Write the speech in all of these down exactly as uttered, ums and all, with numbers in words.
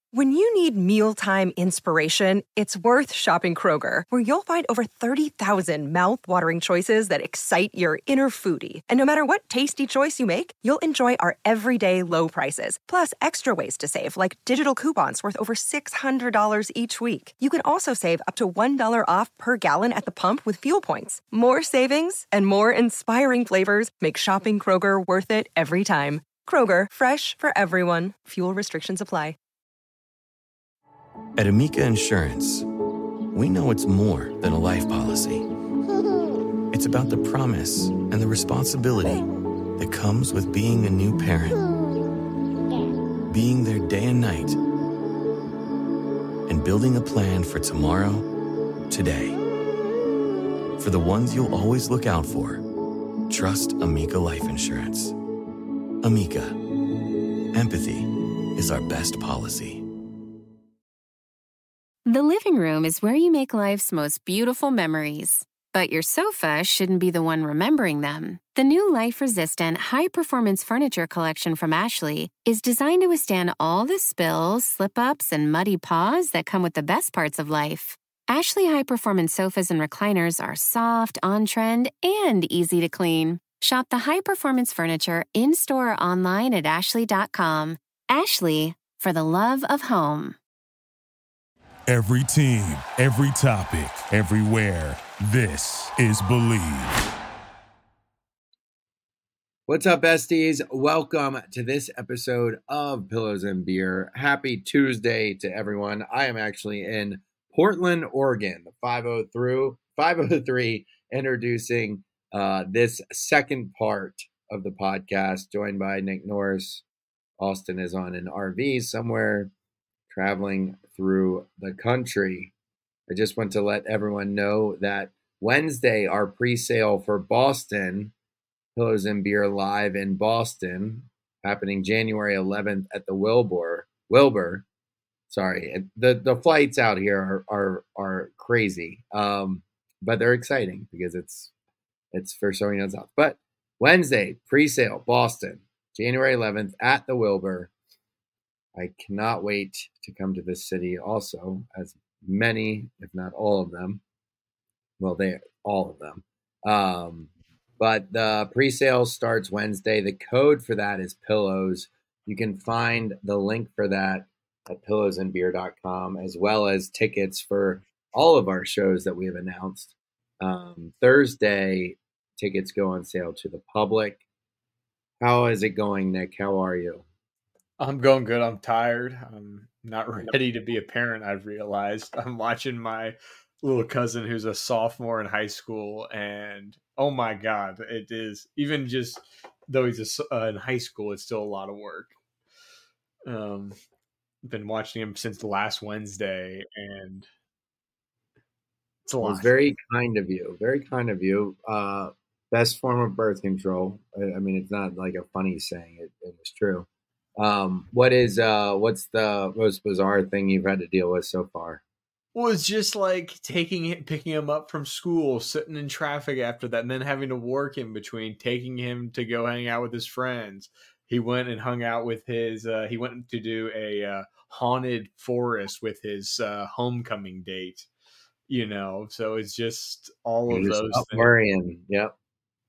When you need mealtime inspiration, it's worth shopping Kroger, where you'll find over thirty thousand mouth-watering choices that excite your inner foodie. And no matter what tasty choice you make, you'll enjoy our everyday low prices, plus extra ways to save, like digital coupons worth over six hundred dollars each week. You can also save up to one dollar off per gallon at the pump with fuel points. More savings and more inspiring flavors make shopping Kroger worth it every time. Kroger, fresh for everyone. Fuel restrictions apply. At Amica Insurance, we know it's more than a life policy. It's about the promise and the responsibility that comes with being a new parent. Being there day and night. And building a plan for tomorrow, today. For the ones you'll always look out for, trust Amica Life Insurance. Amica. Empathy is our best policy. The living room is where you make life's most beautiful memories. But your sofa shouldn't be the one remembering them. The new life-resistant, high-performance furniture collection from Ashley is designed to withstand all the spills, slip-ups, and muddy paws that come with the best parts of life. Ashley high-performance sofas and recliners are soft, on-trend, and easy to clean. Shop the high-performance furniture in-store or online at ashley dot com. Ashley, for the love of home. Every team, every topic, everywhere. This is Believe. What's up, besties? Welcome to this episode of Pillows and Beer. Happy Tuesday to everyone. I am actually in Portland, Oregon, five oh three, introducing uh, this second part of the podcast, joined by Nick Norris. Austin is on an R V somewhere, traveling through the country. I just want to let everyone know that Wednesday, our pre-sale for Boston, Pillows and Beer Live in Boston, happening January eleventh at the Wilbur. Wilbur, sorry, the the flights out here are are, are crazy, um, but they're exciting because it's it's for showing us out. But Wednesday, pre-sale Boston, January eleventh at the Wilbur. I cannot wait to come to this city also, as many, if not all of them, well, they all of them. Um, but the pre-sale starts Wednesday. The code for that is pillows. You can find the link for that at pillows and beer dot com, as well as tickets for all of our shows that we have announced. Um, Thursday, tickets go on sale to the public. How is it going, Nick? How are you? I'm going good. I'm tired. I'm not ready to be a parent, I've realized. I'm watching my little cousin who's a sophomore in high school, and oh my God, it is, even just though he's a, uh, in high school, it's still a lot of work. Um, I've been watching him since last Wednesday, and it's a lot. It was very kind of you. Very kind of you. Uh, best form of birth control. I, I mean, it's not like a funny saying. It, it was true. Um, what is, uh, what's the most bizarre thing you've had to deal with so far? Well, it's just like taking it, picking him up from school, sitting in traffic after that, and then having to work in between, taking him to go hang out with his friends. He went and hung out with his, uh, he went to do a, uh, haunted forest with his, uh, homecoming date, you know? So it's just all You're of just those up things. worrying. Yep.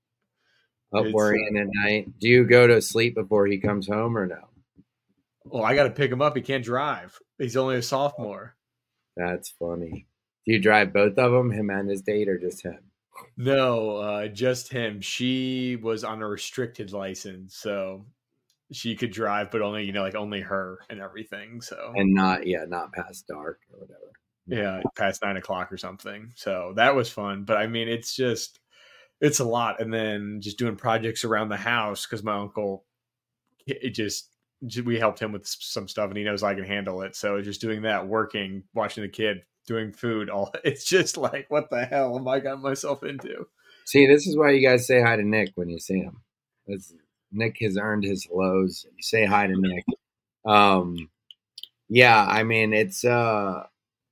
Up It's, worrying uh, at night. Do you go to sleep before he comes home or no? Well, I got to pick him up. He can't drive. He's only a sophomore. That's funny. Do you drive both of them, him and his date, or just him? No, uh, just him. She was on a restricted license, so she could drive, but only, you know, like only her and everything. So, And not, yeah, not past dark or whatever. yeah, past nine o'clock or something. So that was fun. But I mean, it's just, it's a lot. And then just doing projects around the house because my uncle, it just, we helped him with some stuff and he knows I can handle it. So just doing that, working, watching the kid, doing food, all it's just like, what the hell am I got myself into? See, this is why you guys say hi to Nick when you see him. It's, Nick has earned his hellos. You say hi to Nick. Um, yeah, I mean, it's uh,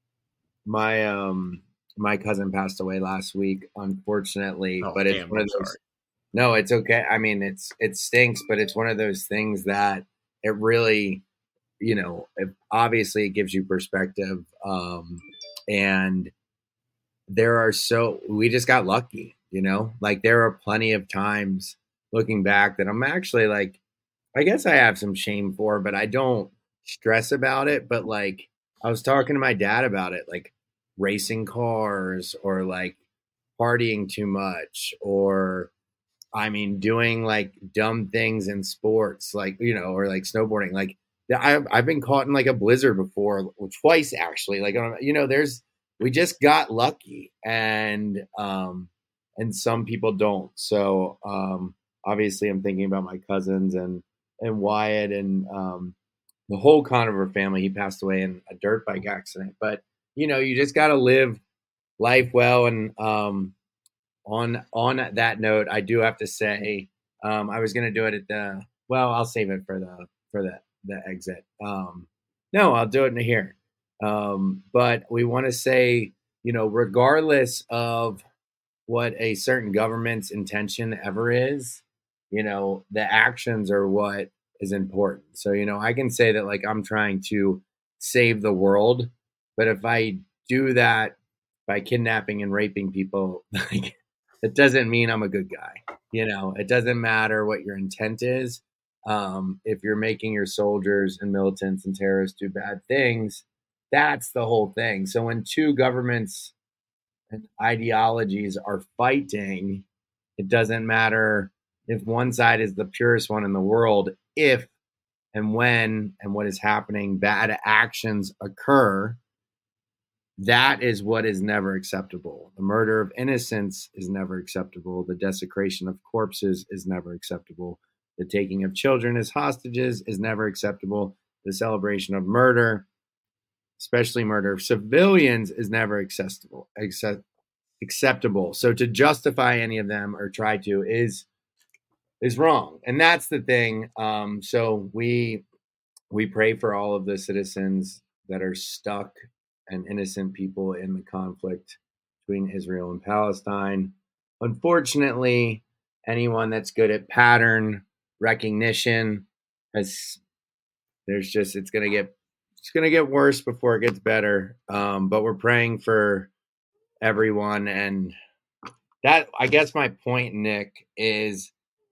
my um, my cousin passed away last week, unfortunately. Oh, but it's damn, one of I'm those. sorry. No, it's okay. I mean, it's it stinks, but it's one of those things that it really you know, it, obviously it gives you perspective. Um, and there are so, we just got lucky, you know, like there are plenty of times looking back that I'm actually like, I guess I have some shame for, but I don't stress about it. But like, I was talking to my dad about it, like racing cars or like partying too much, or I mean, doing like dumb things in sports, like, you know, or like snowboarding. Like I've, I've been caught in like a blizzard before, twice actually. Like, you know, there's, we just got lucky, and, um, and some people don't. So, um, obviously I'm thinking about my cousins and, and Wyatt and, um, the whole Conover family. He passed away in a dirt bike accident, but you know, you just got to live life well. And, um, on, on that note, I do have to say, um, I was going to do it at the, well, I'll save it for the, for the, the exit. Um, no, I'll do it in here. Um, but we want to say, you know, regardless of what a certain government's intention ever is, you know, the actions are what is important. So, you know, I can say that like I'm trying to save the world, but if I do that by kidnapping and raping people, like it doesn't mean I'm a good guy. You know, it doesn't matter what your intent is. Um, if you're making your soldiers and militants and terrorists do bad things, that's the whole thing. So when two governments and ideologies are fighting, it doesn't matter if one side is the purest one in the world. If and when and what is happening, bad actions occur, that is what is never acceptable. The murder of innocents is never acceptable. The desecration of corpses is never acceptable. The taking of children as hostages is never acceptable. The celebration of murder, especially murder of civilians, is never acceptable. Accept, acceptable. So to justify any of them or try to is is wrong, and that's the thing. Um, so we we pray for all of the citizens that are stuck and innocent people in the conflict between Israel and Palestine. Unfortunately, anyone that's good at pattern recognition has there's just it's gonna get it's gonna get worse before it gets better. Um, but we're praying for everyone, and that I guess my point, Nick, is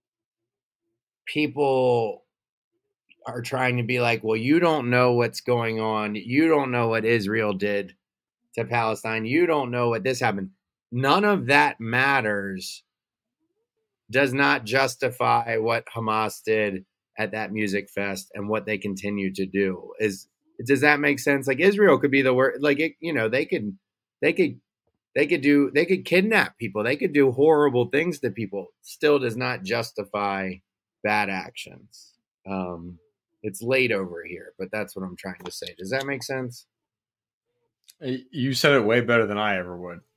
people are trying to be like, well, you don't know what's going on. You don't know what Israel did to Palestine. You don't know what this happened. None of that matters. Does not justify what Hamas did at that music fest and what they continue to do. Is does that make sense? Like Israel could be the worst. Like it, you know, they could, they could, they could do, they could kidnap people. They could do horrible things to people. Still does not justify bad actions. Um, it's late over here, but that's what I'm trying to say. Does that make sense? You said it way better than I ever would.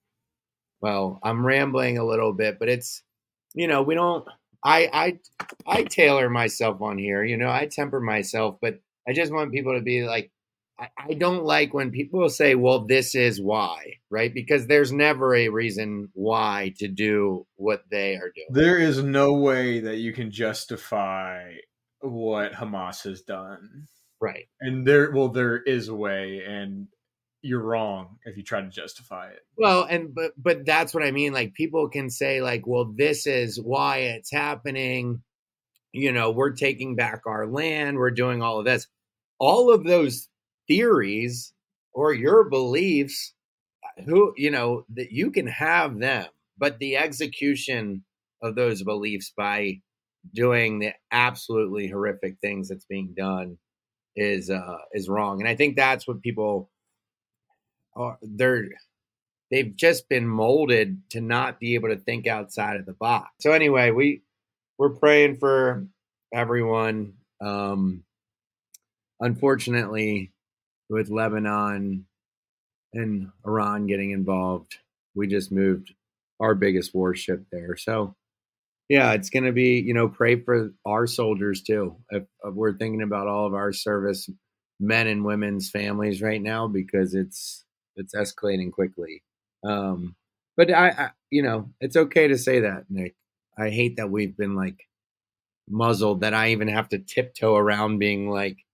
Well, I'm rambling a little bit, but it's, you know, we don't, I, I, I tailor myself on here, you know, I temper myself, but I just want people to be like, I, I don't like when people say, well, this is why, right? Because there's never a reason why to do what they are doing. There is no way that you can justify what Hamas has done. Right. And there, well, there is a way, and you're wrong if you try to justify it. Well, and but but that's what I mean. Like people can say like, well, this is why it's happening. You know, we're taking back our land. We're doing all of this. All of those theories or your beliefs, who, you know, that you can have them, but the execution of those beliefs by doing the absolutely horrific things that's being done is uh, is wrong. And I think that's what people are. They're they've just been molded to not be able to think outside of the box. So anyway, we we're praying for everyone. Um, unfortunately, with Lebanon and Iran getting involved, we just moved our biggest warship there. So yeah, it's going to be, you know, pray for our soldiers too. If, if we're thinking about all of our service men and women's families right now, because it's, it's escalating quickly. Um, but I, I, you know, it's okay to say that, Nick. I hate that we've been like muzzled, that I even have to tiptoe around being like,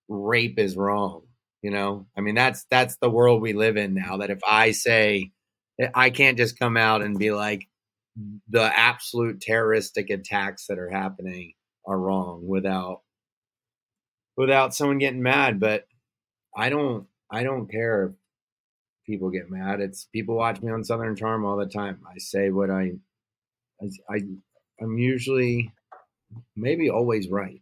rape is wrong. You know, I mean, that's that's the world we live in now, that if I say, I can't just come out and be like, the absolute terroristic attacks that are happening are wrong without without someone getting mad. But I don't I don't care if people get mad. It's people watch me on Southern Charm all the time. I say what I I, I I'm usually maybe always right.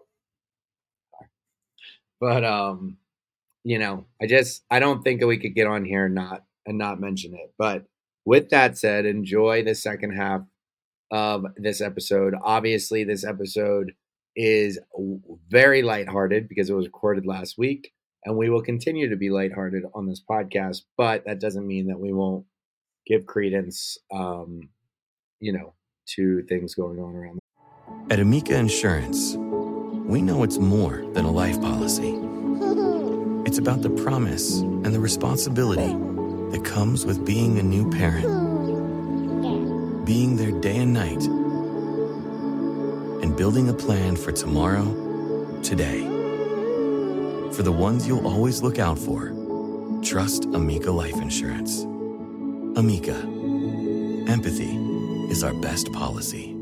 But um you know, I just I don't think that we could get on here and not and not mention it. But with that said, enjoy the second half of this episode. Obviously, this episode is very lighthearted because it was recorded last week, and we will continue to be lighthearted on this podcast. But that doesn't mean that we won't give credence, um, you know, to things going on around. At Amica Insurance, we know it's more than a life policy. It's about the promise and the responsibility that comes with being a new parent. Being there day and night. And building a plan for tomorrow, today. For the ones you'll always look out for, trust Amica Life Insurance. Amica. Empathy is our best policy.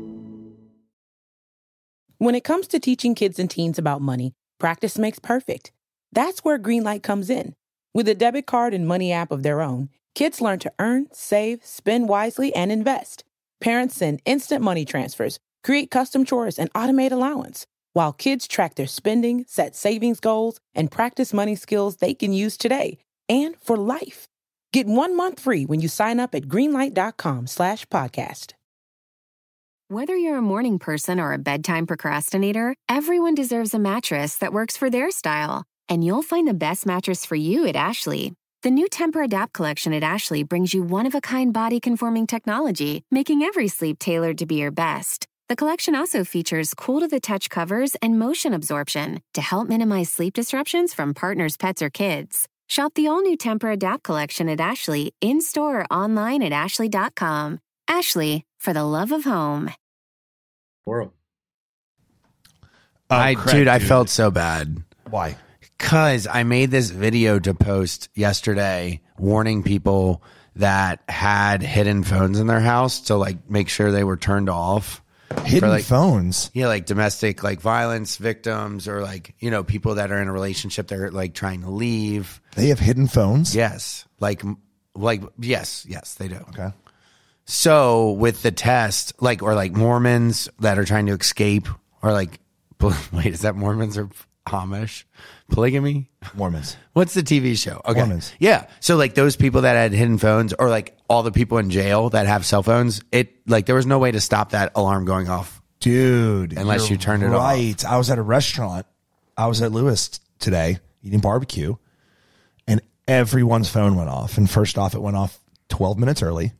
When it comes to teaching kids and teens about money, practice makes perfect. That's where Greenlight comes in. With a debit card and money app of their own, kids learn to earn, save, spend wisely, and invest. Parents send instant money transfers, create custom chores, and automate allowance, while kids track their spending, set savings goals, and practice money skills they can use today and for life. Get one month free when you sign up at greenlight.com slash podcast. Whether you're a morning person or a bedtime procrastinator, everyone deserves a mattress that works for their style. And you'll find the best mattress for you at Ashley. The new Tempur-Adapt collection at Ashley brings you one-of-a-kind body-conforming technology, making every sleep tailored to be your best. The collection also features cool-to-the-touch covers and motion absorption to help minimize sleep disruptions from partners, pets, or kids. Shop the all-new Tempur-Adapt collection at Ashley, in-store or online at ashley dot com. Ashley, for the love of home. World. Oh, I, Craig, dude, I dude. felt so bad. Why? Because I made this video to post yesterday warning people that had hidden phones in their house to like make sure they were turned off. Hidden For, like, phones. Yeah, like domestic like violence victims or like, you know, people that are in a relationship they're like trying to leave. They have hidden phones? Yes. Like like yes, yes, they do. Okay. So with the test, like or like Mormons that are trying to escape or like wait, is that Mormons or Amish? Polygamy? Mormons. What's the T V show? Okay. Mormons. Yeah. So like those people that had hidden phones or like all the people in jail that have cell phones, it like there was no way to stop that alarm going off. Dude. Unless you're you turned it off. Right. I was at a restaurant. I was at Lewis today eating barbecue and everyone's phone went off. And first off, it went off twelve minutes early.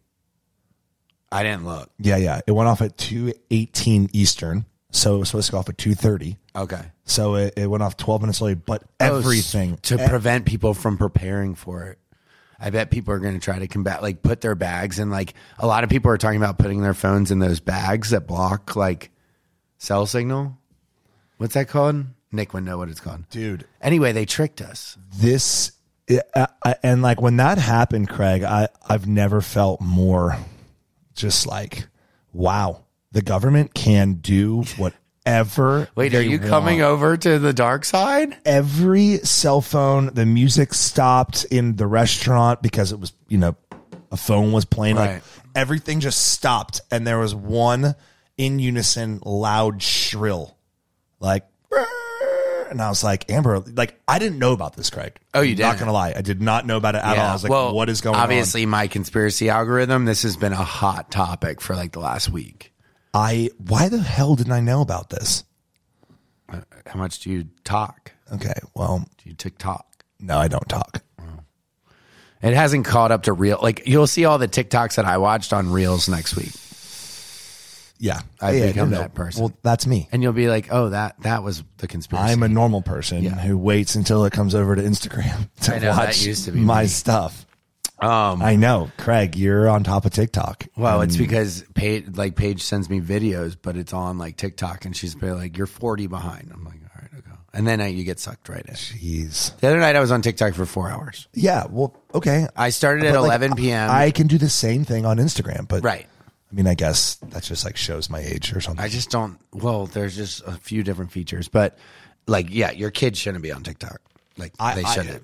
I didn't look. Yeah, yeah. It went off at two eighteen Eastern. So it was supposed to go off at two thirty. Okay. So it, it went off twelve minutes early, but everything. To prevent people from preparing for it. I bet people are going to try to combat, like put their bags in, like a lot of people are talking about putting their phones in those bags that block like cell signal. What's that called? Nick would know what it's called. Dude. Anyway, they tricked us. This, uh, and like when that happened, Craig, I, I've never felt more just like, wow, the government can do whatever. Wait, are you want. coming over to the dark side? Every cell phone, the music stopped in the restaurant because it was, you know, a phone was playing. Right. Like everything just stopped. And there was one in unison, loud shrill, like, and I was like, Amber, like, I didn't know about this, Craig. Oh, you I'm didn't? Not going to lie. I did not know about it at all. I was like, well, what is going obviously on? my conspiracy algorithm, this has been a hot topic for like the last week. I, why the hell didn't I know about this? Uh, how much do you talk? Okay, well, Do you TikTok? no, I don't talk. It hasn't caught up to real. Like you'll see all the TikToks that I watched on Reels next week, Yeah. I've Yeah, become no, no. that person. Well, that's me. and you'll be like, "Oh, that that was the conspiracy." I'm a normal person Yeah. who waits until it comes over to Instagram to I know, that watch used to be my me. stuff. Um, I know, Craig, you're on top of TikTok. well, it's And because Paige, like Paige sends me videos, but it's on like TikTok, and she's been like, "You're forty behind." I'm like, "All right, I'll go." And then uh, you get sucked right in. Jeez. The other night I was on TikTok for four hours. Yeah. Well, okay. I started at But, like, eleven p.m. I can do the same thing on Instagram, but Right. I mean, I guess that just like shows my age or something. I just don't. Well, there's just a few different features, but like, yeah, your kids shouldn't be on TikTok. Like I- they I- shouldn't.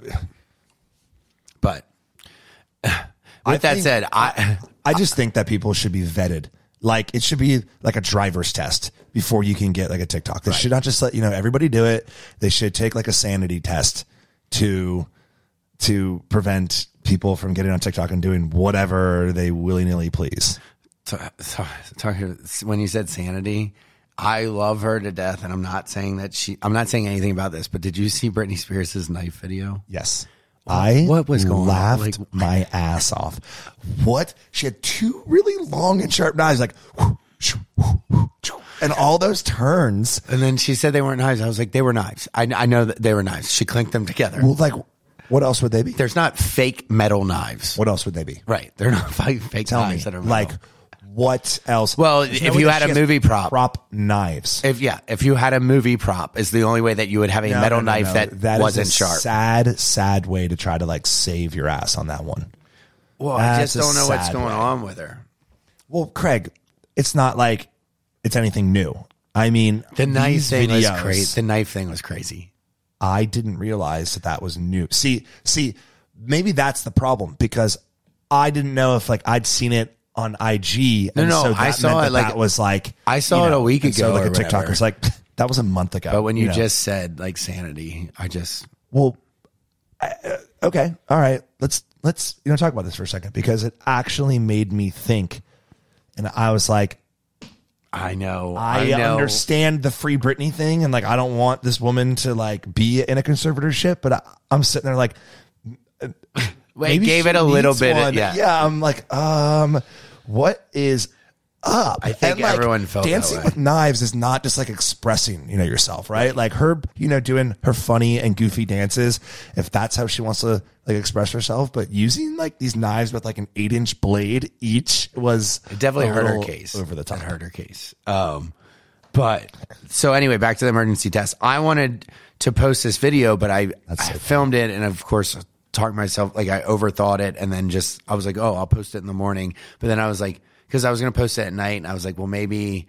but with I that think- said, I I just think that people should be vetted. Like it should be like a driver's test before you can get like a TikTok. They should not just let, you know, everybody do it. They should take like a sanity test to, to prevent people from getting on TikTok and doing whatever they willy nilly please. so, so, talking when you said sanity, I love her to death, and I'm not saying that she. I'm not saying anything about this, but did you see Britney Spears' knife video? Yes. I what was going on? laughed Like- my ass off. What? She had two really long and sharp knives, like, whoo, shoo, whoo, whoo, shoo, and all those turns. And then she said they weren't knives. I was like, they were knives. I, I know that they were knives. She clinked them together. Well, like, what else would they be? There's not fake metal knives. What else would they be? Right. They're not fake, fake Tell knives me, that are metal. like, what else? Well, There's if no way you that had she a has movie prop. prop knives. If yeah, if you had a movie prop, is the only way that you would have a No, metal no, no, knife no. that, That is wasn't a sharp. Sad, sad way to try to like save your ass on that one. Well, I That's just a don't know what's sad going way. on with her. Well, Craig, it's not like it's anything new. I mean, The knife these thing videos, was crazy. The knife thing was crazy. I didn't realize that that was new. See, see, maybe that's the problem because I didn't know if like I'd seen it on I G. No, and no, so that I saw meant it, that like- that was like I saw you it a know, week and so, ago like or a TikToker's whatever. like that was a month ago. But when you know. just said like sanity, I just well, I- uh, okay, all right, let's let's you know talk about this for a second because it actually made me think, and I was like, I know. I, I know. understand the Free Britney thing, and like I don't want this woman to like be in a conservatorship, but I, I'm sitting there like, Wait, maybe gave she it a little needs bit. one. Yeah. yeah. I'm like, um, what is up? I think And, like, everyone felt that dancing way. with knives is not just like expressing, you know, yourself, right? Like her, you know, doing her funny and goofy dances, if that's how she wants to like express herself, but using like these knives with like an eight inch blade each was It definitely a hurt her little case. over the top. It hurt her case. Um, but so anyway, back to the emergency test. I wanted to post this video, but I, That's I so filmed it, and of course, talked myself like I overthought it, and then just I was like, oh, I'll post it in the morning. But then I was like, because I was going to post it at night, and I was like, well, maybe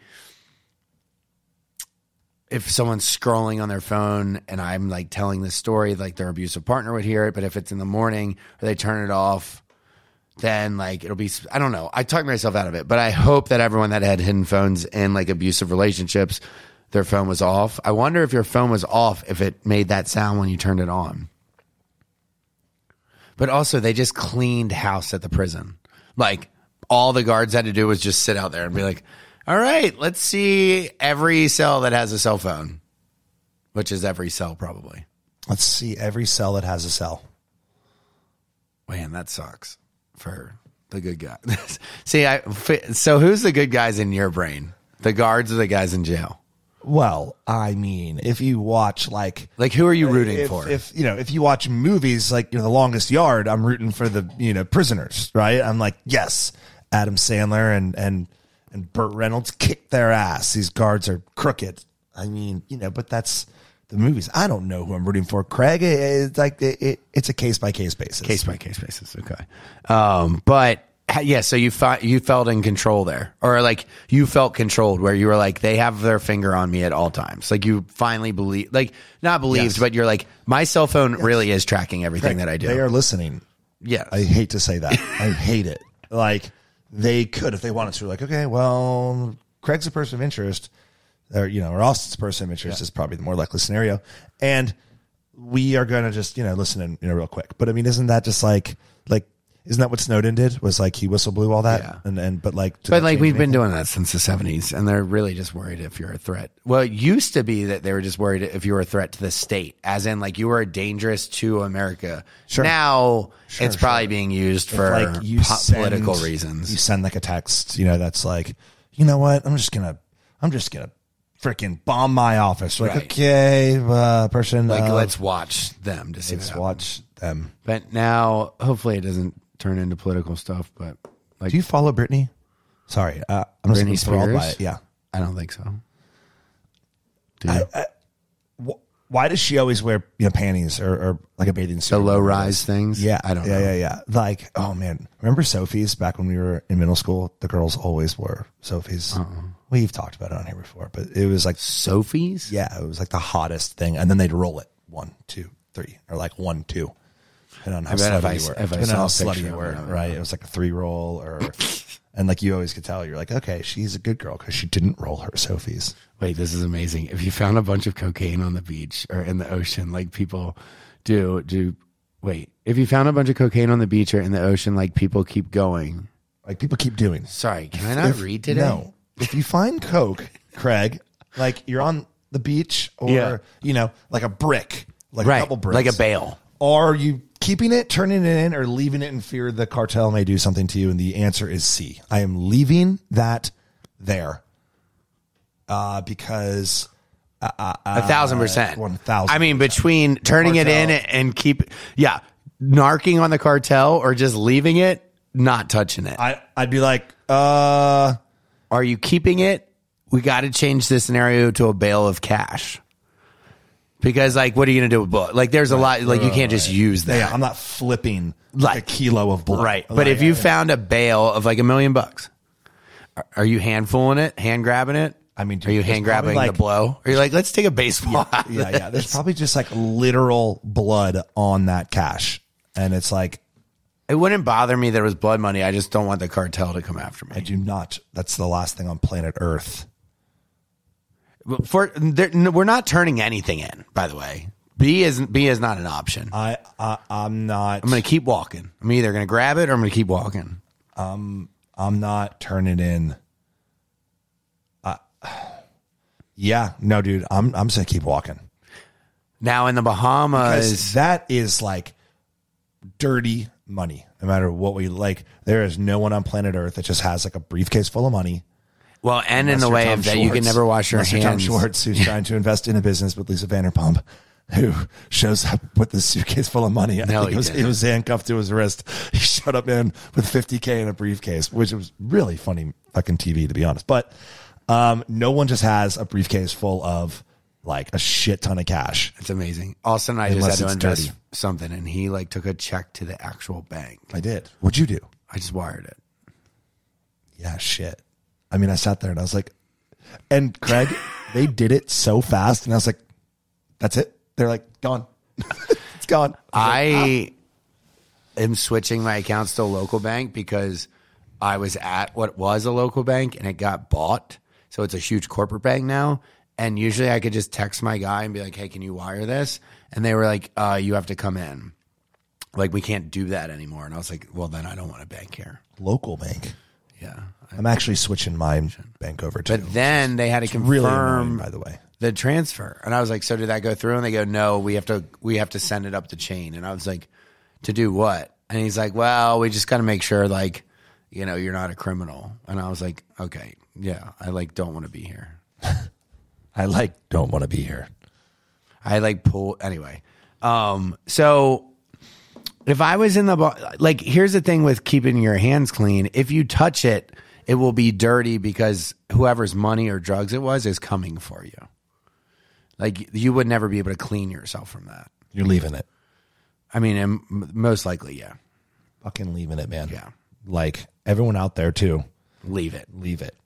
if someone's scrolling on their phone and I'm like telling this story, like their abusive partner would hear it. But if it's in the morning or they turn it off, then like it'll be, I don't know. I talked myself out of it, but I hope that everyone that had hidden phones in like abusive relationships, their phone was off. I wonder if your phone was off, if it made that sound when you turned it on. But also they just cleaned house at the prison. Like all the guards had to do was just sit out there and be like, all right, let's see every cell that has a cell phone, which is every cell probably. Let's see every cell that has a cell. Man, that sucks for the good guy. See, I so who's the good guys in your brain? The guards or the guys in jail? Well, I mean, if you watch like Like who are you rooting if, for? If you know, if you watch movies like you know, The Longest Yard, I'm rooting for the you know prisoners, right? I'm like, yes, Adam Sandler and and and Burt Reynolds kick their ass. These guards are crooked. I mean, you know, but that's the movies. I don't know who I'm rooting for. Craig, it, it's like it, it, it's a case by case basis. Case by case basis. Okay. Um, but yeah, so you fi- you felt in control there, or like you felt controlled, where you were like, they have their finger on me at all times. Like you finally believe, like not believed, Yes. but you're like, my cell phone really is tracking everything Craig, that I do. They are listening. Yes. I hate to say that. I hate it. Like they could if they wanted to. Like, okay, well, Craig's a person of interest, or you know, or Austin's a person of interest Yeah. is probably the more likely scenario, and we are going to just you know listen in you know real quick. But I mean, isn't that just like like isn't that what Snowden did? Was like he whistle blew all that, Yeah. and and but like did But that like change we've been anything? doing that since the seventies, and they're really just worried if you're a threat. Well, it used to be that they were just worried if you were a threat to the state, as in like you were dangerous to America. Sure. Now Sure, it's probably sure. being used If, for like you po- send- political reasons. You send like a text, you know, that's like, you know what? I'm just gonna, I'm just gonna freaking bomb my office. Like, Right. okay, uh, person, like uh, let's watch them to see let's what happens. watch them. But now, hopefully, it doesn't turn into political stuff. But like, Do you follow Britney? Sorry, uh, I'm just Britney enthralled by Spears? it. Yeah. I don't think so. Do you? I, I, wh- why does she always wear you know panties or, or like a bathing suit? The low rise things. Yeah, I don't yeah, know. Yeah, yeah, yeah. Like, oh man, remember Sophie's back when we were in middle school? The girls always wore Sophie's. Uh-uh. We've talked about it on here before, but it was like Sophie's. Yeah, it was like the hottest thing, and then they'd roll it one, two, three, or like one, two. Depending on how I bet slutty if I, you were, if I depending on how saw a slutty picture you of were, it, right? It was like a three roll, or and like you always could tell, you're like, okay, she's a good girl because she didn't roll her Sophie's. Wait, this is amazing. If you found a bunch of cocaine on the beach or in the ocean, like people do, do wait. If you found a bunch of cocaine on the beach or in the ocean, like people keep going, like people keep doing. Sorry, can I not if, read today? No. If you find coke, Craig, like you're on the beach, or Yeah. you know, like a brick, like Right, a couple bricks, like a bale. Are you keeping it, turning it in, or leaving it in fear the cartel may do something to you? And the answer is C. I am leaving that there. Uh, because uh, uh, A thousand percent. One thousand. I mean, between turning it in and keep, yeah, narking on the cartel or just leaving it, not touching it. I, I'd be like, uh, are you keeping it? We got to change this scenario to a bale of cash. Because, like, what are you going to do with blood? Like, there's a lot, like, you can't just use that. Yeah, I'm not flipping like, like a kilo of blood. Right. But like, if you yeah. found a bale of like a million bucks, are, are you hand fooling it, hand grabbing it? I mean, dude, are you hand grabbing like, the blow? Are you like, let's take a baseball? Yeah, yeah, yeah. There's probably just like literal blood on that cash. And it's like, it wouldn't bother me that it was blood money. I just don't want the cartel to come after me. I do not. That's the last thing on planet Earth. For we're not turning anything in, by the way. B is B is not an option. I, I I'm not. I'm going to keep walking. I'm either going to grab it or I'm going to keep walking. Um, I'm not turning in. Uh, yeah, no, dude. I'm I'm just gonna keep walking. Now in the Bahamas, because that is like dirty money. No matter what we like, there is no one on planet Earth that just has like a briefcase full of money. Well, and in the way of that, you can never wash your hands. Tom Schwartz, who's trying to invest in a business with Lisa Vanderpump, who shows up with this suitcase full of money. I No, think he it was, didn't. it was handcuffed to his wrist. He showed up in with fifty K in a briefcase, which was really funny fucking T V, to be honest. But um, no one just has a briefcase full of like a shit ton of cash. It's amazing. Austin and I Unless just had it's to invest dirty. something, and he like took a check to the actual bank. I did. What'd you do? I just wired it. Yeah, shit. I mean, I sat there and I was like, and Craig, they did it so fast, and I was like, that's it. They're like, gone. It's gone. I, was like, I am switching my accounts to a local bank because I was at what was a local bank and it got bought. So it's a huge corporate bank now. And usually I could just text my guy and be like, hey, can you wire this? And they were like, uh, you have to come in. Like, we can't do that anymore. And I was like, well, then I don't want a bank here. local bank. Yeah. I'm actually switching my bank over to. But then they had to confirm, really annoying, by the way, the transfer. And I was like, so did that go through? And they go, no, we have to, we have to send it up the chain. And I was like, to do what? And he's like, well, we just got to make sure, like, you know, you're not a criminal. And I was like, okay, yeah, I like don't want to be here. I like don't want to be here. I like pull anyway. Um, so if I was in the bar, like, here's the thing with keeping your hands clean. If you touch it, it will be dirty because whoever's money or drugs it was is coming for you. Like, you would never be able to clean yourself from that. You're leaving it. I mean, and most likely, yeah. Fucking leaving it, man. Yeah. Like everyone out there too. Leave it. Leave it.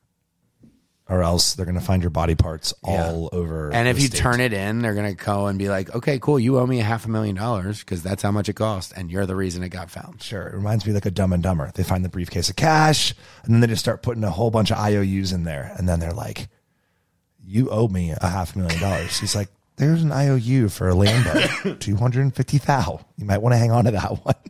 Or else they're going to find your body parts Yeah. all over. And if the you state. turn it in, they're going to go and be like, okay, cool, you owe me a half a million dollars because that's how much it cost. And you're the reason it got found. Sure. It reminds me like a Dumb and Dumber. They find the briefcase of cash and then they just start putting a whole bunch of I O Us in there. And then they're like, you owe me a half a million dollars. He's like, there's an I O U for a Lambo, two hundred fifty thousand. You might want to hang on to that one.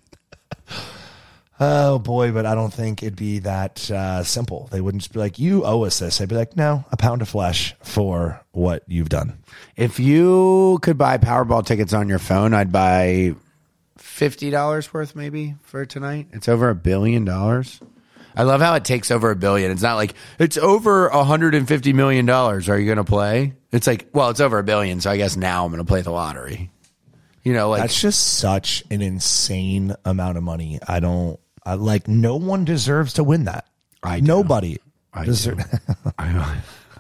Oh boy, but I don't think it'd be that uh, simple. They wouldn't just be like, you owe us this. They'd be like, no, a pound of flesh for what you've done. If you could buy Powerball tickets on your phone, I'd buy fifty dollars worth maybe for tonight. It's over a billion dollars. I love how it takes over a billion. It's not like it's over one hundred fifty million dollars. Are you going to play? It's like, well, it's over a billion. So I guess now I'm going to play the lottery. You know, like, that's just such an insane amount of money. I don't I, like, no one deserves to win that. I do. Nobody I deserves. I,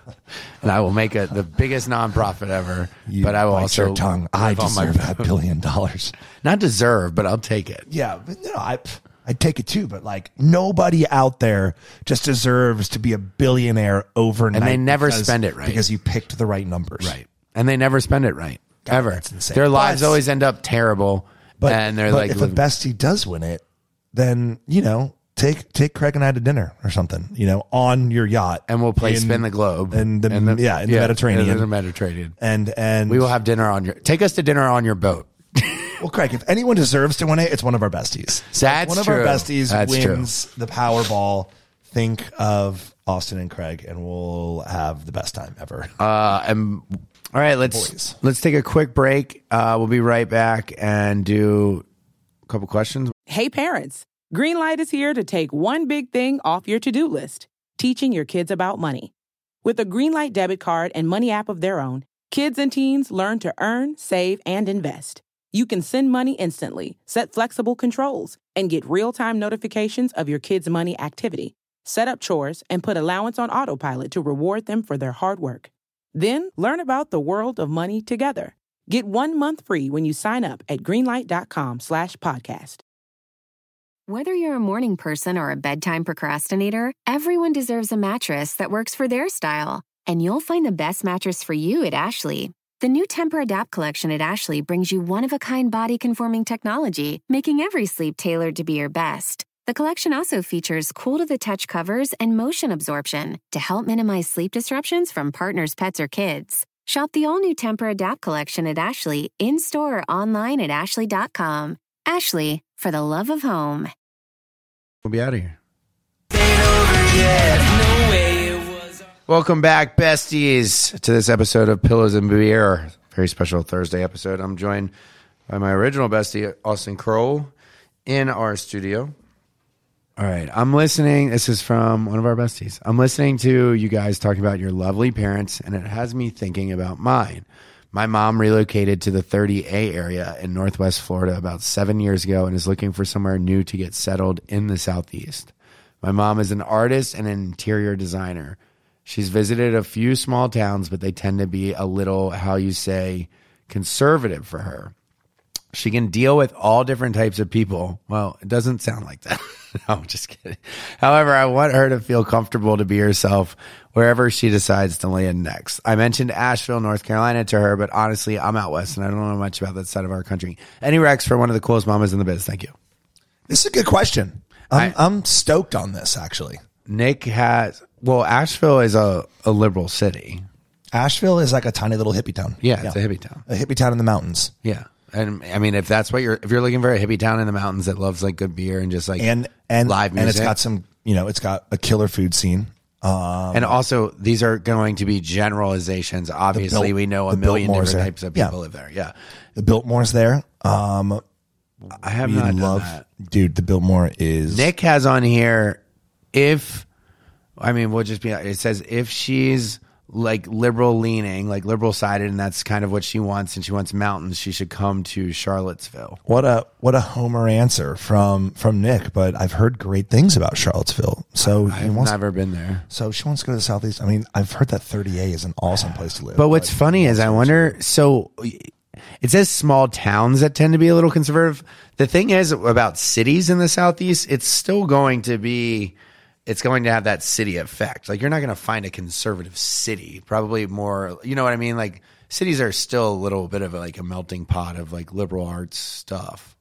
and I will make it the biggest nonprofit ever. You but I will bite also your tongue. I live on my deserve that boat. billion dollars. Not deserve, but I'll take it. Yeah, but no, I I'd take it too. But like nobody out there just deserves to be a billionaire overnight, And they never because- spend it right. because you picked the right numbers. Right. And they never spend it right. God, ever. that's insane. Their lives But- always end up terrible. But, and they're but like, if living- a bestie does win it, then you know, take take Craig and I to dinner or something. You know, on your yacht, and we'll play in- Spin the Globe. and the, And the- yeah, in the Mediterranean, In the Mediterranean. and and We will have dinner on your. Take us to dinner on your boat. Well, Craig, if anyone deserves to win it, it's one of our besties. That's one of true. our besties That's wins the Powerball. Think of Austin and Craig, and we'll have the best time ever. Uh, and all right, let's Boys. let's take a quick break. Uh, we'll be right back and do a couple questions. Hey parents, Greenlight is here to take one big thing off your to-do list, teaching your kids about money. With a Greenlight debit card and money app of their own, kids and teens learn to earn, save, and invest. You can send money instantly, set flexible controls, and get real-time notifications of your kids' money activity. Set up chores and put allowance on autopilot to reward them for their hard work. Then learn about the world of money together. Get one month free when you sign up at greenlight.com slash podcast. Whether you're a morning person or a bedtime procrastinator, everyone deserves a mattress that works for their style. And you'll find the best mattress for you at Ashley. The new Temper-Adapt collection at Ashley brings you one-of-a-kind body-conforming technology, making every sleep tailored to be your best. The collection also features cool-to-the-touch covers and motion absorption to help minimize sleep disruptions from partners, pets, or kids. Shop the all-new Temper-Adapt collection at Ashley, in-store or online at ashley dot com. Ashley, for the love of home. We'll be out of here. Welcome back, besties, to this episode of Pillows and Beer. Very special Thursday episode. I'm joined by my original bestie, Austin Kroll, in our studio. All right, I'm listening. This is from one of our besties. I'm listening to you guys talking about your lovely parents, and it has me thinking about mine. My mom relocated to the thirty A area in Northwest Florida about seven years ago and is looking for somewhere new to get settled in the Southeast. My mom is an artist and an interior designer. She's visited a few small towns, but they tend to be a little, how you say, conservative for her. She can deal with all different types of people. Well, it doesn't sound like that. No, I'm just kidding. However, I want her to feel comfortable to be herself wherever she decides to land next. I mentioned Asheville, North Carolina to her, but honestly, I'm out west and I don't know much about that side of our country. Any Rex for one of the coolest mamas in the biz. Thank you. This is a good question. I'm, I- I'm stoked on this, actually. Nick has, well, Asheville is a, a liberal city. Asheville is like a tiny little hippie town. Yeah, it's a hippie town. A hippie town in the mountains. Yeah. And I mean, if that's what you're, if you're looking for a hippie town in the mountains that loves like good beer and just like And and live music. and it's got some, you know, it's got a killer food scene. Um, and also, these are going to be generalizations. Obviously, Built- we know a the million Biltmore's different there. types of Yeah. people live there. Yeah. the Biltmore's there. Um, I have we not done love, that. dude. The Biltmore is Nick has on here, if, I mean, we'll just be, it says if she's like liberal leaning, like liberal sided, and that's kind of what she wants, and she wants mountains, she should come to Charlottesville. What a what a homer answer from from Nick, but I've heard great things about Charlottesville. So he I've wants, never been there. so she wants to go to the southeast. I mean, I've heard that thirty A is an awesome place to live. But what's funny is I wonder, so it says small towns that tend to be a little conservative. The thing is about cities in the Southeast, it's still going to be, it's going to have that city effect. Like you're not going to find a conservative city, probably more, you know what I mean? Like cities are still a little bit of a, like a melting pot of like liberal arts stuff.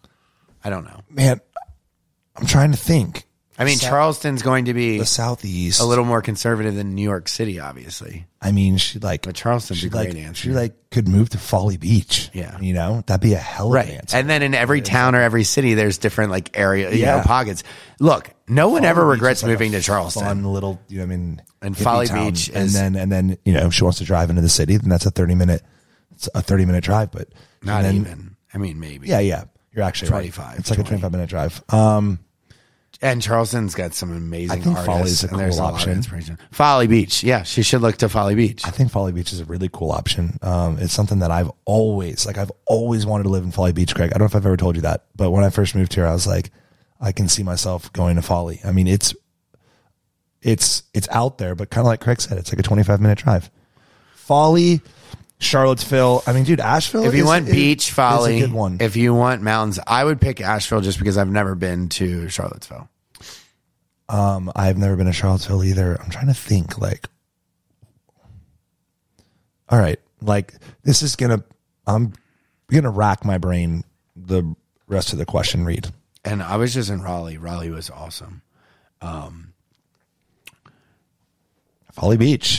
I don't know. man, I'm trying to think. I mean, Sou- Charleston's going to be the southeast a little more conservative than New York City, obviously. I mean, she like But Charleston's she a great like answer. she like could move to Folly Beach. Yeah. you know that'd be a hell of an Right. answer. And then in every town or every city, there's different like area, you Yeah. know, pockets. Look, no one ever Folly Beach regrets is like moving a to Charleston. Fun little, you know, I mean, And hippie Folly town. Beach and is- then and then you know, if she wants to drive into the city, then that's a thirty minute, it's a thirty minute drive. But Not and then- even. I mean, maybe. Yeah, yeah, you're actually right. twenty-five, It's like a twenty. twenty-five minute drive. Um, And Charleston's got some amazing I think artists. Folly's a and there's cool lot of option. inspiration. Folly Beach. Yeah, she should look to Folly Beach. I think Folly Beach is a really cool option. Um, it's something that I've always like. I've always wanted to live in Folly Beach, Greg. I don't know if I've ever told you that, but when I first moved here, I was like, I can see myself going to Folly. I mean, it's it's it's out there, but kind of like Craig said, it's like a twenty-five minute drive. Folly, Charlottesville. I mean, dude, Asheville. If you is, want is, beach, Folly. is a good one. If you want mountains, I would pick Asheville just because I've never been to Charlottesville. Um, I've never been to Charlottesville either. I'm trying to think. Like, all right, like this is gonna. I'm gonna rack my brain the rest of the question. Read. And I was just in Raleigh. Raleigh was awesome. Um, Folly Beach.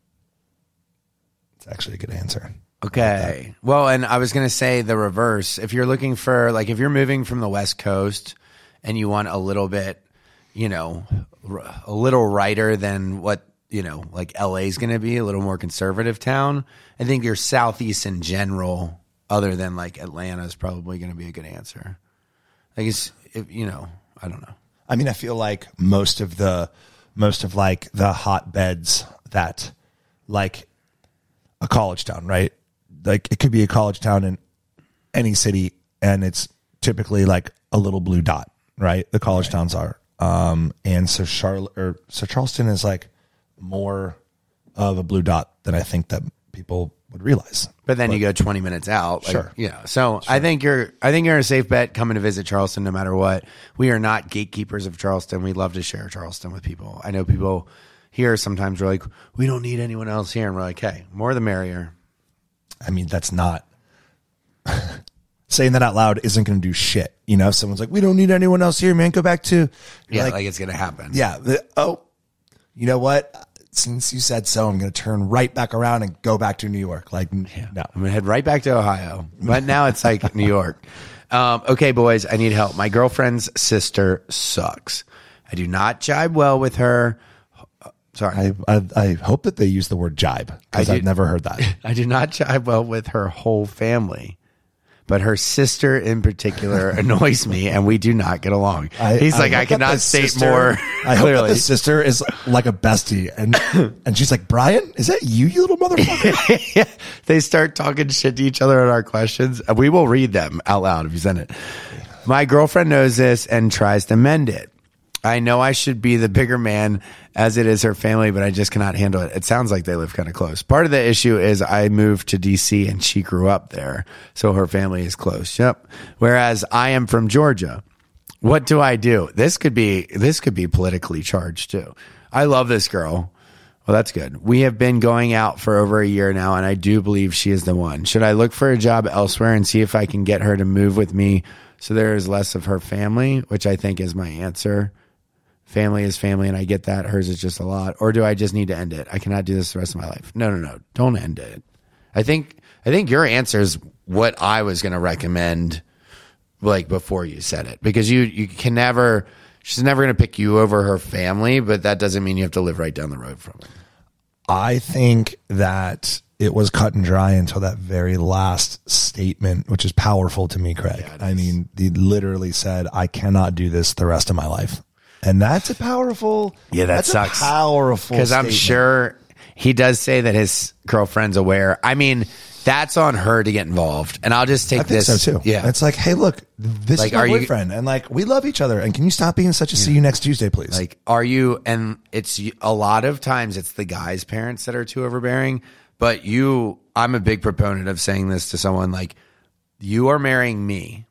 It's actually a good answer. Okay. Well, and I was going to say the reverse. If you're looking for, like, if you're moving from the West Coast and you want a little bit, you know, a little righter than what, you know, like L A is going to be, a little more conservative town, I think your Southeast in general, other than like Atlanta, is probably going to be a good answer. I guess, if, you know, I don't know. I mean, I feel like most of the, most of like the hotbeds that, like a college town, right? Like it could be a college town in any city, and it's typically like a little blue dot, right? The college right. towns are, um, and so Charlotte or so Charleston is like more of a blue dot than I think that people would realize. But then but, you go twenty minutes out. Like, sure. Yeah. So sure. I think you're, I think you're a safe bet coming to visit Charleston no matter what. We are not gatekeepers of Charleston. We love to share Charleston with people. I know people here sometimes are like, we don't need anyone else here. And we're like, hey, more the merrier. I mean, that's not saying that out loud isn't going to do shit. You know, someone's like, we don't need anyone else here, man. Go back to, yeah, like, like it's going to happen. Yeah. The, oh, you know what? Since you said so, I'm going to turn right back around and go back to New York. Like, yeah. no, I'm going to head right back to Ohio. But now it's like New York. Um, okay, boys, I need help. My girlfriend's sister sucks. I do not jibe well with her. Sorry. I, I I hope that they use the word jibe because I've never heard that. I do not jibe well with her whole family, but her sister in particular annoys me, and we do not get along. I, He's I like, I cannot state sister, more I clearly. hope that the sister is like a bestie, and and she's like, Brian, is that you, you little motherfucker? Yeah. They start talking shit to each other on our questions, and we will read them out loud if you send it. My girlfriend knows this and tries to mend it. I know I should be the bigger man as it is her family, but I just cannot handle it. It sounds like they live kind of close. Part of the issue is I moved to D C and she grew up there, so her family is close. Yep. Whereas I am from Georgia. What do I do? This could be, this could be politically charged too. I love this girl. Well, that's good. We have been going out for over a year now, and I do believe she is the one. Should I look for a job elsewhere and see if I can get her to move with me so there is less of her family, which I think is my answer. Family is family, and I get that. Hers is just a lot. Or do I just need to end it? I cannot do this the rest of my life. No, no, no. Don't end it. I think I think your answer is what I was going to recommend, like, before you said it. Because you, you can never, she's never going to pick you over her family, but that doesn't mean you have to live right down the road from her. I think that it was cut and dry until that very last statement, which is powerful to me, Craig. Yeah, I mean, he literally said, I cannot do this the rest of my life. And that's a powerful, yeah, that that's sucks. A powerful, because I'm sure he does say that his girlfriend's aware. I mean, that's on her to get involved. And I'll just take I think this. So too. Yeah, it's like, hey, look, this like, is my are boyfriend, you, and like we love each other. And can you stop being such a yeah. see you next Tuesday, please? Like, are you? And it's a lot of times it's the guy's parents that are too overbearing. But you, I'm a big proponent of saying this to someone like, you are marrying me.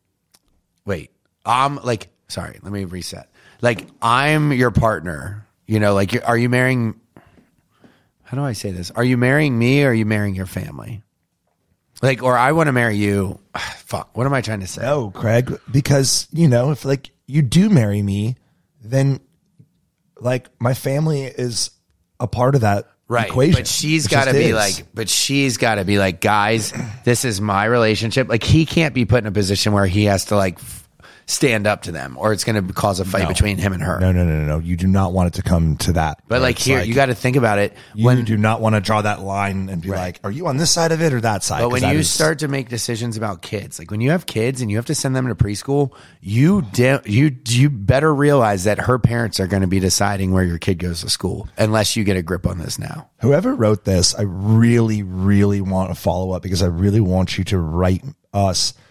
Wait, I'm like, sorry, let me reset. Like, I'm your partner, you know, like, are you marrying, how do I say this? Are you marrying me or are you marrying your family? Like, or I want to marry you. Fuck, what am I trying to say? No, Craig, because, you know, if like you do marry me, then like my family is a part of that right. equation. But she's got to be is. like, but she's got to be like, guys, this is my relationship. Like, he can't be put in a position where he has to like, stand up to them, or it's going to cause a fight no. between him and her. No, no, no, no, no. You do not want it to come to that. But like here, like, you got to think about it. You when, do not want to draw that line and be right. like, are you on this side of it or that side? But when you is... start to make decisions about kids, like when you have kids and you have to send them to preschool, you de- you you better realize that her parents are going to be deciding where your kid goes to school, unless you get a grip on this now. Whoever wrote this, I really, really want a follow up because I really want you to write us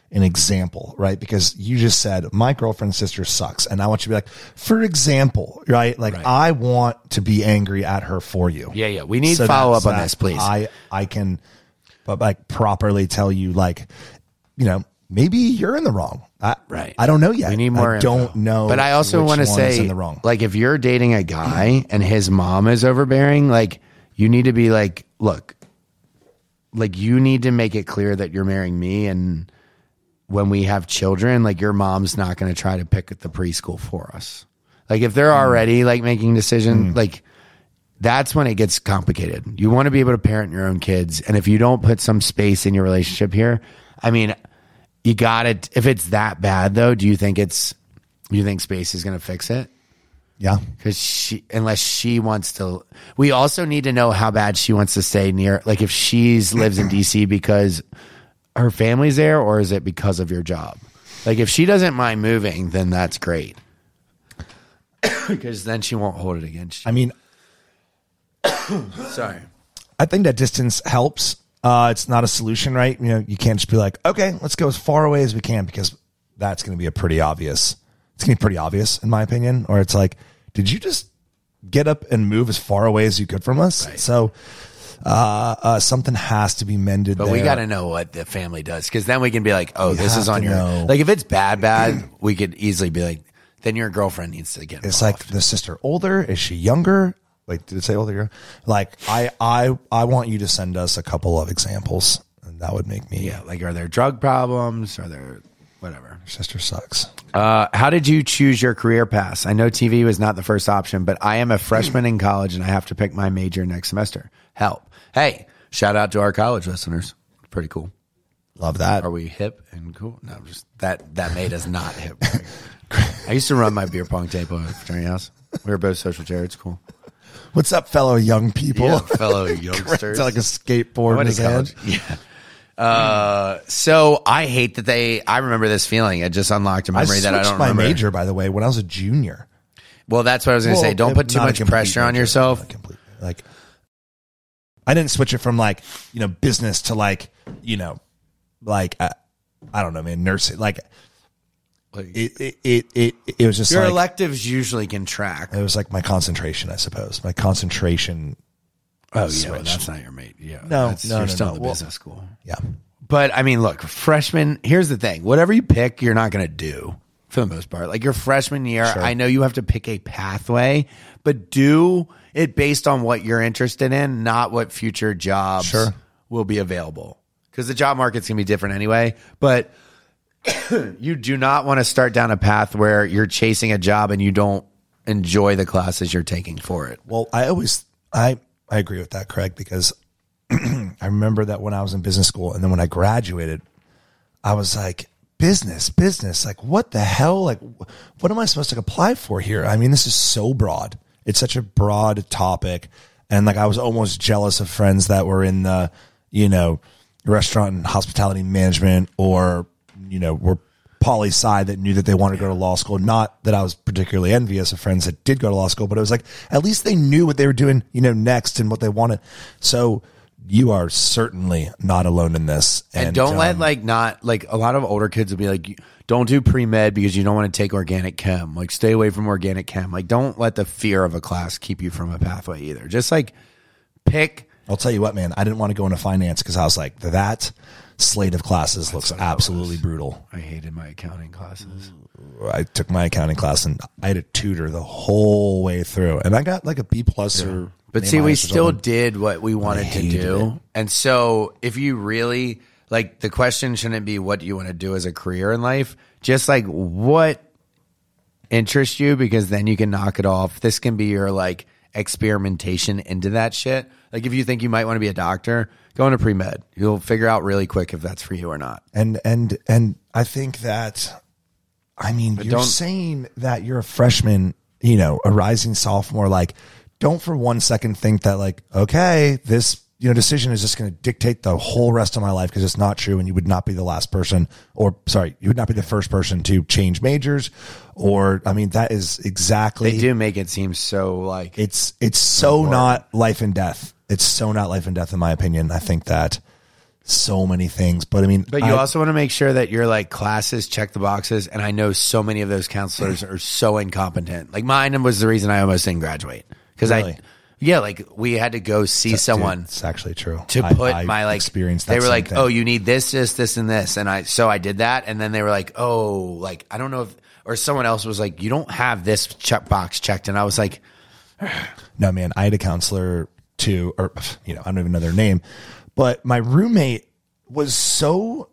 an example, right? Because you just said my girlfriend's sister sucks, and I want you to be like, for example, right? Like Right. I want to be angry at her for you. Yeah, yeah. We need So follow that's up on that this, please. I I can, but like properly tell you, like, you know, maybe you're in the wrong. I, Right. I don't know yet. We need more I info. don't know. But I also which want to one's say, in the wrong. like, if you're dating a guy and his mom is overbearing, like, you need to be like, look, like, you need to make it clear that you're marrying me, and when we have children, like, your mom's not going to try to pick at the preschool for us. Like, if they're already like making decisions, Mm. like, that's when it gets complicated. You want to be able to parent your own kids, and if you don't put some space in your relationship here, I mean, you got it. If it's that bad, though, do you think it's, you think space is going to fix it? Yeah. Because she, unless she wants to, we also need to know how bad she wants to stay near. Like, if she's lives in D C because her family's there, or is it because of your job? Like, if she doesn't mind moving, then that's great. Because then she won't hold it against you. I mean, Sorry. I think that distance helps. Uh, it's not a solution, right? You know, you can't just be like, okay, let's go as far away as we can, because that's going to be a pretty obvious. It's going to be pretty obvious, in my opinion. Or it's like, did you just get up and move as far away as you could from us? Right. So uh, uh, something has to be mended. But there. we got to know what the family does, because then we can be like, oh, We this have is on to your, know. like, if it's bad, bad, we could easily be like, then your girlfriend needs to get involved. It's like, the sister older? Is she younger? Wait, did it say older? Like, I, I, I want you to send us a couple of examples, and that would make me. yeah, like, are there drug problems? Are there whatever? Your sister sucks. Uh, how did you choose your career path? I know T V was not the first option, but I am a freshman in college and I have to pick my major next semester. Help. Hey, shout out to our college listeners. Pretty cool. Love that. Are we hip and cool? No, just that that made us not hip. I used to run my beer pong table at a fraternity house. We were both social chair. It's cool. What's up, fellow young people? Yeah, fellow It's youngsters. like a skateboard in went his to hand. college. Yeah. Uh, so I hate that they. I remember this feeling. It just unlocked a I memory switched that I don't my remember. major, by the way, when I was a junior. Well, that's what I was going to Well, say. Don't put too not a much complete pressure on major, yourself. not completely. Like, I didn't switch it from like, you know, business to like, you know, like uh, I don't know, man, nursing. Like, Like, it, it, it, it, it was just your like electives usually can track. it was like my concentration, I suppose. My concentration. Oh yeah, switched. well, that's not your mate. Yeah, No, that's, no, you're no, still no. in the Well- business school. Yeah, But I mean, look, freshman. Here's the thing: whatever you pick, you're not going to do for the most part. Like your freshman year, Sure. I know you have to pick a pathway, but do it based on what you're interested in, not what future jobs Sure. will be available. Because the job market's going to be different anyway. But you do not want to start down a path where you're chasing a job and you don't enjoy the classes you're taking for it. Well, I always I I agree with that, Craig, because I remember that when I was in business school, and then when I graduated, I was like, business, business, like what the hell? Like, wh- what am I supposed to apply for here? I mean, this is so broad. It's such a broad topic, and like I was almost jealous of friends that were in the, you know, restaurant and hospitality management, or you know, were poli sci that knew that they wanted to go to law school. Not that I was particularly envious of friends that did go to law school, but it was like, at least they knew what they were doing, you know, next and what they wanted. So you are certainly not alone in this. And, don't let um, like not like a lot of older kids will be like, don't do pre-med because you don't want to take organic chem. Like stay away from organic chem. Like don't let the fear of a class keep you from a pathway either. Just like pick. I'll tell you what, man, I didn't want to go into finance because I was like, that slate of classes looks absolutely brutal. I hated my accounting classes. I took my accounting class and I had a tutor the whole way through, and I got like a B plus or. But an A see, we minus or still something. did what we wanted to hated do. it. And so if you really like, the question shouldn't be what do you want to do as a career in life? Just like what interests you, because then you can knock it off. This can be your like experimentation into that shit. Like if you think you might want to be a doctor, go into pre-med. You'll figure out really quick if that's for you or not. And and and I think that, I mean, you're don't- saying that you're a freshman, you know, a rising sophomore. Like, don't for one second think that like, okay, this you know decision is just going to dictate the whole rest of my life, because it's not true, and you would not be the last person, or sorry, you would not be the first person to change majors, or I mean, that is exactly. They do make it seem so like It's it's so Important. not life and death. It's so not life and death, in my opinion. I think that so many things. But I mean, But you I, also want to make sure that your like classes check the boxes. And I know so many of those counselors are so incompetent. Like mine was the reason I almost didn't graduate. Because Really? I, yeah, like we had to go see Dude, someone it's actually true. to I- put I my like experienced that they were same like, thing. oh, you need this, this, this, and this, and I so I did that, and then they were like, oh, like I don't know if or someone else was like, you don't have this check box checked, and I was like, No, man, I had a counselor too, or, you know, I don't even know their name, but my roommate was so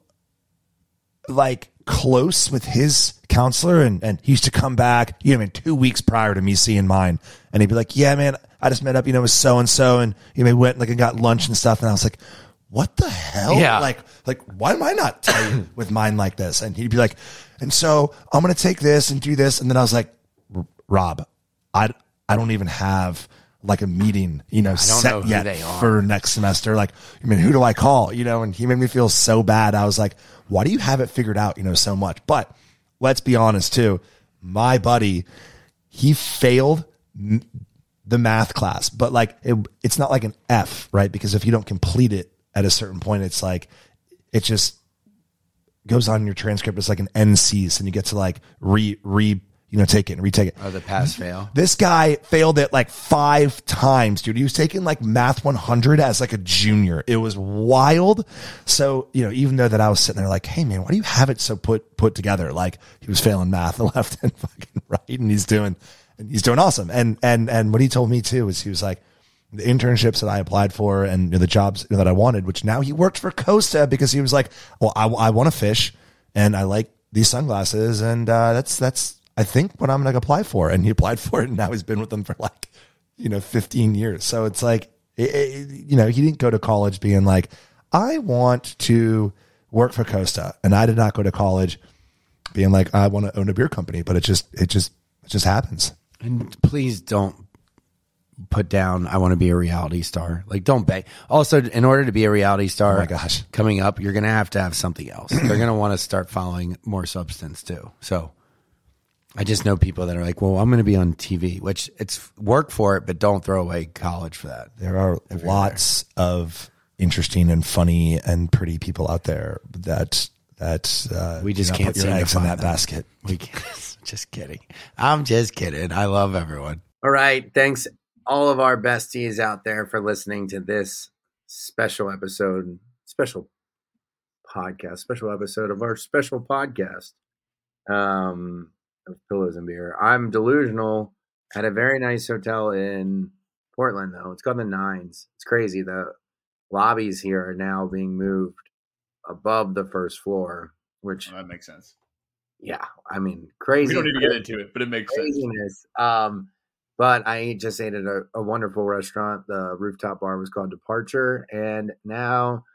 like close with his counselor, and, and he used to come back, you know, I mean, two weeks prior to me seeing mine, and he'd be like, yeah, man, I just met up, you know, with so-and-so, and you know, we went like and got lunch and stuff, and I was like, what the hell? Yeah. Like, like, why am I not tight with mine like this? And he'd be like, and so I'm going to take this and do this. And then I was like, Rob, I, I don't even have like a meeting, you know, set know who yet they are. for next semester. Like, I mean, who do I call? You know, and he made me feel so bad. I was like, why do you have it figured out, you know, so much? But let's be honest too. My buddy, he failed m- the math class, but like, it, it's not like an F, right? Because if you don't complete it at a certain point, it's like, it just goes on your transcript. It's like an N C S, and you get to like re, re, you know, take it and retake it. oh, the pass fail. This guy failed it like five times, dude. He was taking like math one hundred as like a junior. It was wild. So, you know, even though that I was sitting there like, hey man, why do you have it so put, put together? Like he was failing math left and fucking right. And he's doing, and he's doing awesome. And, and, and what he told me too was he was like, the internships that I applied for and you know, the jobs that I wanted, which now he worked for Costa because he was like, well, I, I want to fish and I like these sunglasses. And, uh, that's, that's, I think what I'm going to apply for. And he applied for it. And now he's been with them for like, you know, fifteen years. So it's like, it, it, you know, he didn't go to college being like, I want to work for Costa. And I did not go to college being like, I want to own a beer company, but it just, it just, it just happens. And please don't put down, I want to be a reality star. Like, don't beg. Also, in order to be a reality star, Oh my gosh. coming up, you're going to have to have something else. They're going to want to start following more substance too. So I just know people that are like, well, I'm going to be on T V, which it's work for it, but don't throw away college for that. There are lots of interesting and funny and pretty people out there that that uh, We just you know, can't put your seem to eggs in find that them. basket. We can't. Just kidding. I'm just kidding. I love everyone. All right. Thanks, all of our besties out there, for listening to this special episode, special podcast, special episode of our special podcast um, of Pillows and Beer. I'm delusional at a very nice hotel in Portland, though. It's called the Nines. It's crazy. The lobbies here are now being moved above the first floor, which, Well, that makes sense. yeah, I mean, crazy. We don't need to get into it, but it makes sense. craziness. Um, but I just ate at a, a wonderful restaurant. The rooftop bar was called Departure, and now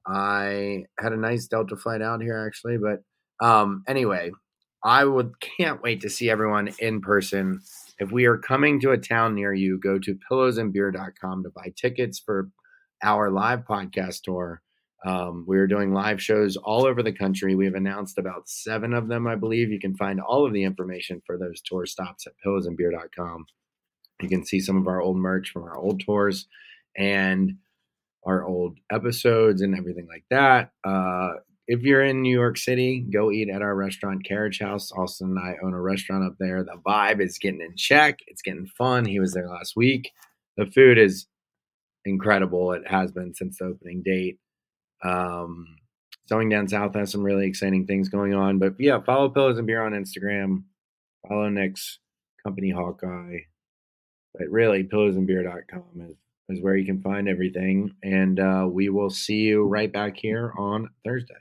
I had a nice Delta flight out here, actually. But um, anyway, I would can't wait to see everyone in person. If we are coming to a town near you, go to pillows and beer dot com to buy tickets for our live podcast tour. Um, we are doing live shows all over the country. We have announced about seven of them, I believe. You can find all of the information for those tour stops at pillows and beer dot com. You can see some of our old merch from our old tours and our old episodes and everything like that. Uh, if you're in New York City, go eat at our restaurant, Carriage House. Austin and I own a restaurant up there. The vibe is getting in check. It's getting fun. He was there last week. The food is incredible. It has been since the opening date. Um, Sewing Down South has some really exciting things going on. But yeah, follow Pillows and Beer on Instagram. Follow Nick's company, Hawkeye. But really, pillows and beer dot com is, is where you can find everything. And uh, we will see you right back here on Thursday.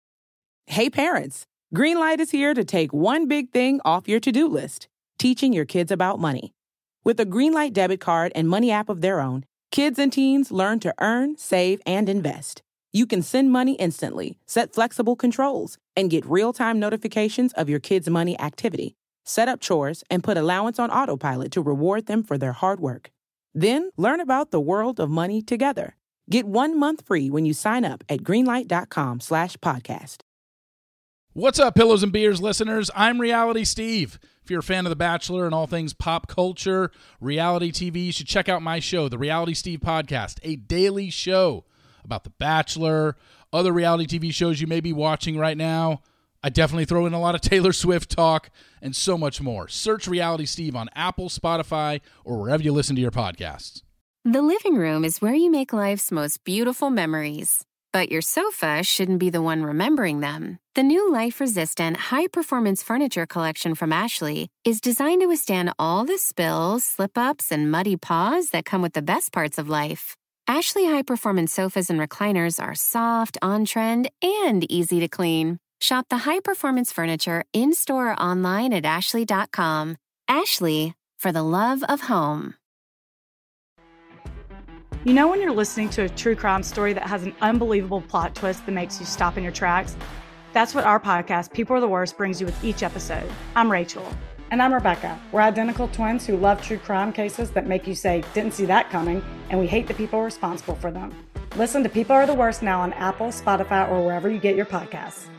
Hey parents, Greenlight is here to take one big thing off your to-do list, teaching your kids about money. With a Greenlight debit card and money app of their own, kids and teens learn to earn, save, and invest. You can send money instantly, set flexible controls, and get real-time notifications of your kids' money activity. Set up chores and put allowance on autopilot to reward them for their hard work. Then learn about the world of money together. Get one month free when you sign up at greenlight dot com slash podcast. What's up, Pillows and Beers listeners? I'm Reality Steve. If you're a fan of The Bachelor and all things pop culture, reality T V, you should check out my show, The Reality Steve Podcast, a daily show about The Bachelor, other reality T V shows you may be watching right now. I definitely throw in a lot of Taylor Swift talk and so much more. Search Reality Steve on Apple, Spotify, or wherever you listen to your podcasts. The living room is where you make life's most beautiful memories. But your sofa shouldn't be the one remembering them. The new life-resistant, high-performance furniture collection from Ashley is designed to withstand all the spills, slip-ups, and muddy paws that come with the best parts of life. Ashley high-performance sofas and recliners are soft, on-trend, and easy to clean. Shop the high-performance furniture in-store or online at ashley dot com. Ashley, for the love of home. You know when you're listening to a true crime story that has an unbelievable plot twist that makes you stop in your tracks? That's what our podcast, People Are the Worst, brings you with each episode. I'm Rachel. And I'm Rebecca. We're identical twins who love true crime cases that make you say, didn't see that coming, and we hate the people responsible for them. Listen to People Are the Worst now on Apple, Spotify, or wherever you get your podcasts.